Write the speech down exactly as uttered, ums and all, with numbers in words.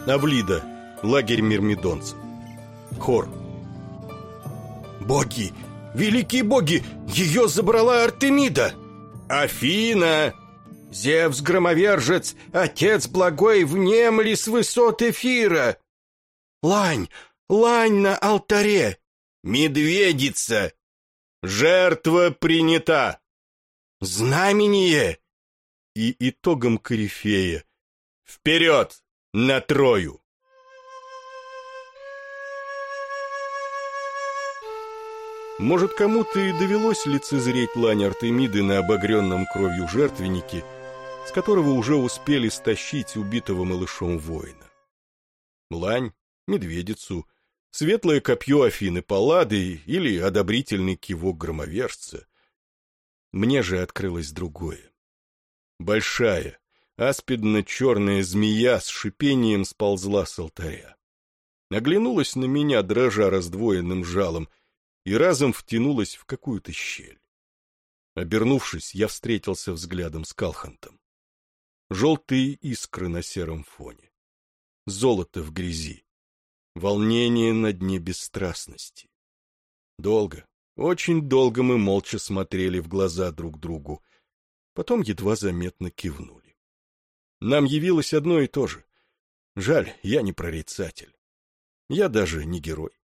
Авлида, лагерь мирмидонцев. Хор. Боги! Великие боги! Ее забрала Артемида! Афина! Зевс-громовержец, отец благой, внемли с высот эфира! Лань! Лань на алтаре! Медведица! Жертва принята! Знамение! И итогом корифея. Вперед! На Трою! Может, кому-то и довелось лицезреть лань Артемиды на обогренном кровью жертвеннике, с которого уже успели стащить убитого малышом воина. Лань, медведицу, светлое копье Афины Паллады или одобрительный кивок громовержца. Мне же открылось другое. Большая, аспидно-черная змея с шипением сползла с алтаря. Оглянулась на меня, дрожа раздвоенным жалом, и разом втянулась в какую-то щель. Обернувшись, я встретился взглядом с Калхантом. Желтые искры на сером фоне. Золото в грязи. Волнение на дне бесстрастности. Долго, очень долго мы молча смотрели в глаза друг другу, потом едва заметно кивнули. Нам явилось одно и то же. Жаль, я не прорицатель. Я даже не герой.